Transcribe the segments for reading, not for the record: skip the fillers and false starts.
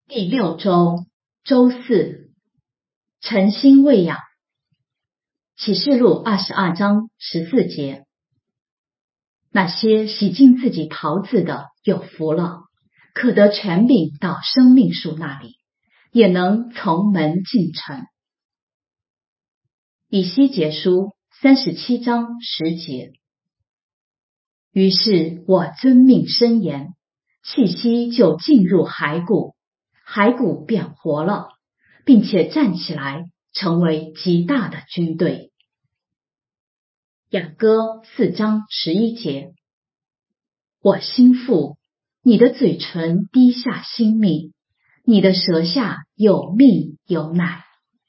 第6周，周四，诚心喂养。启示录22章14节，那些洗净自己袍子的有福了，可得权柄到生命树那里，也能从门进城。以西结书37章10节，于是我遵命申言，气息就进入骸骨，骸骨便活了，并且站起来，成为极大的军队。雅歌4章11节，我心腹，你的嘴唇滴下新蜜，你的舌下有蜜有奶。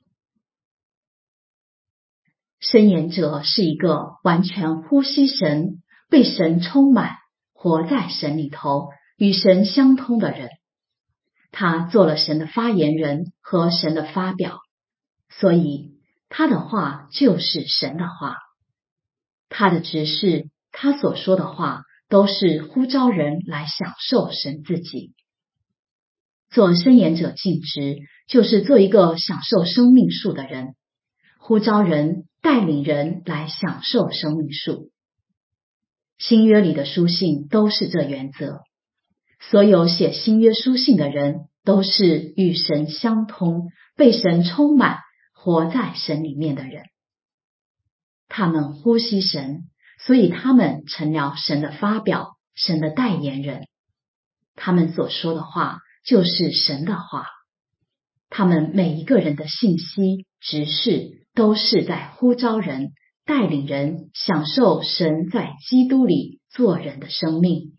申言者是一个完全呼吸神，被神充满，活在神里头，与神相通的人。他做了神的发言人和神的发表，所以他的话就是神的话。他的执事，他所说的话都是呼召人来享受神自己。做申言者尽职，就是做一个享受生命树的人，呼召人带领人来享受生命树。新约里的书信都是这原则，所有写新约书信的人都是与神相通，被神充满，活在神里面的人。他们呼吸神，所以他们成了神的发表，神的代言人。他们所说的话就是神的话。他们每一个人的信息、执事都是在呼召人、带领人享受神在基督里做人的生命。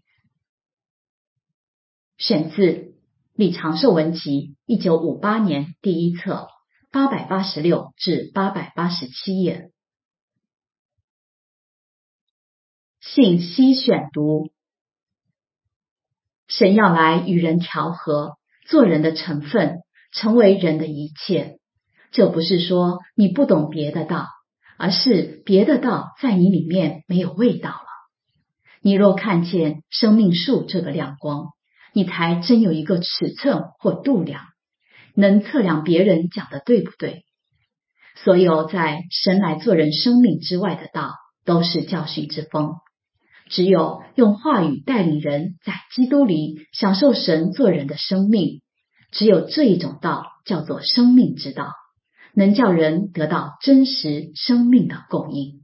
选自《李长寿文集》1958年第1册886至887页。信息选读。神要来与人调和，做人的成分，成为人的一切。这不是说你不懂别的道，而是别的道在你里面没有味道了。你若看见生命树这个亮光，你才真有一个尺寸或度量，能测量别人讲的对不对。所有在神来做人生命之外的道，都是教训之风。只有用话语带领人在基督里享受神做人的生命，只有这一种道叫做生命之道，能叫人得到真实生命的供应。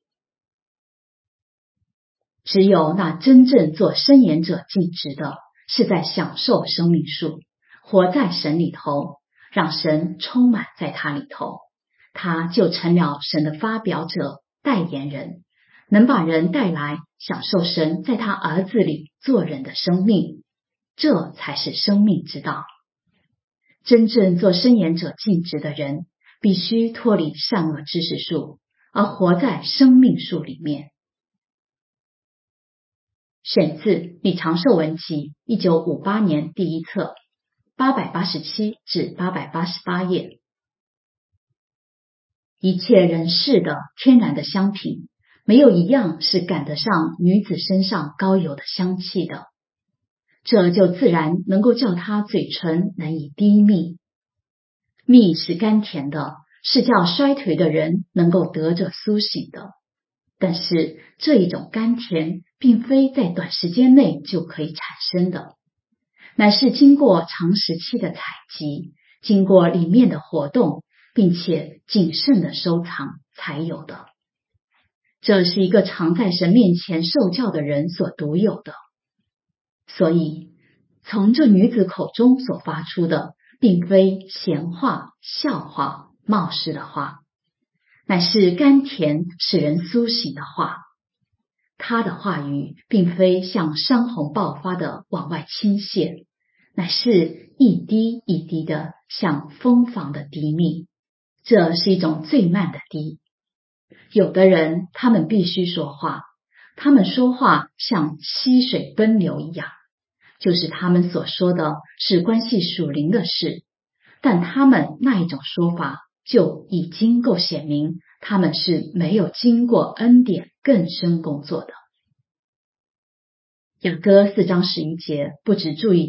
只有那真正做申言者尽职的，是在享受生命树，活在神里头，让神充满在他里头，他就成了神的发表者、代言人，能把人带来享受神在他儿子里做人的生命，这才是生命之道。真正做申言者尽职的人，必须脱离善恶知识树，而活在生命树里面。选自《李长寿文集》1958年第1册887至888页。一切人世的天然的香品，没有一样是赶得上女子身上膏油的香气的，这就自然能够叫她嘴唇难以滴蜜。蜜是甘甜的，是叫衰颓的人能够得着苏醒的。但是这一种甘甜并非在短时间内就可以产生的，乃是经过长时期的采集，经过里面的活动，并且谨慎的收藏才有的。这是一个常在神面前受教的人所独有的。所以从这女子口中所发出的，并非闲话、笑话、冒失的话，乃是甘甜使人苏醒的话。她的话语并非像山洪爆发的往外倾泻，乃是一滴一滴的像蜂房的滴蜜，这是一种最慢的滴。有的人他们必须说话，他们说话像溪水奔流一样，就是他们所说的是关系属灵的事，但他们那一种说法就已经够显明他们是没有经过恩典更深工作的。雅歌4章11节不只注意到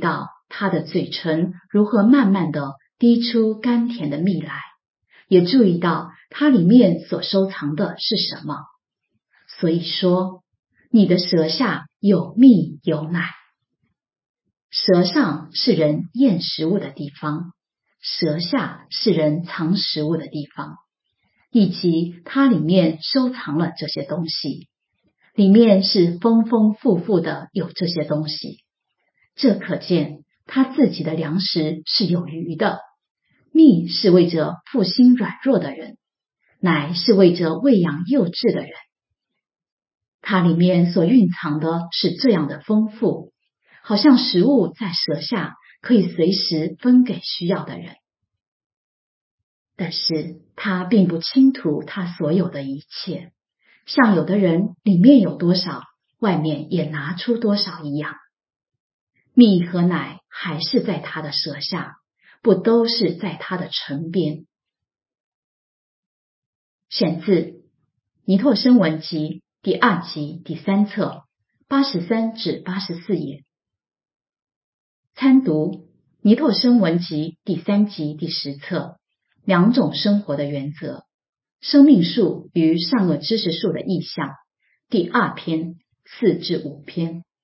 他的嘴唇如何慢慢地滴出甘甜的蜜来，也注意到它里面所收藏的是什么。所以说，你的舌下有蜜有奶。舌上是人咽食物的地方，舌下是人藏食物的地方，以及它里面收藏了这些东西，里面是丰丰富富的有这些东西。这可见他自己的粮食是有余的。蜜是为着复兴软弱的人，奶是为着喂养幼稚的人。它里面所蕴藏的是这样的丰富，好像食物在舌下可以随时分给需要的人。但是他并不倾吐他所有的一切，像有的人里面有多少，外面也拿出多少一样。蜜和奶还是在他的舌下，不都是在他的唇边。选自尼拓生文集第2集第3册83至84页。参读尼拓生文集第3集第10册两种生活的原则，生命树与善恶知识树的意象，第2篇4至5篇。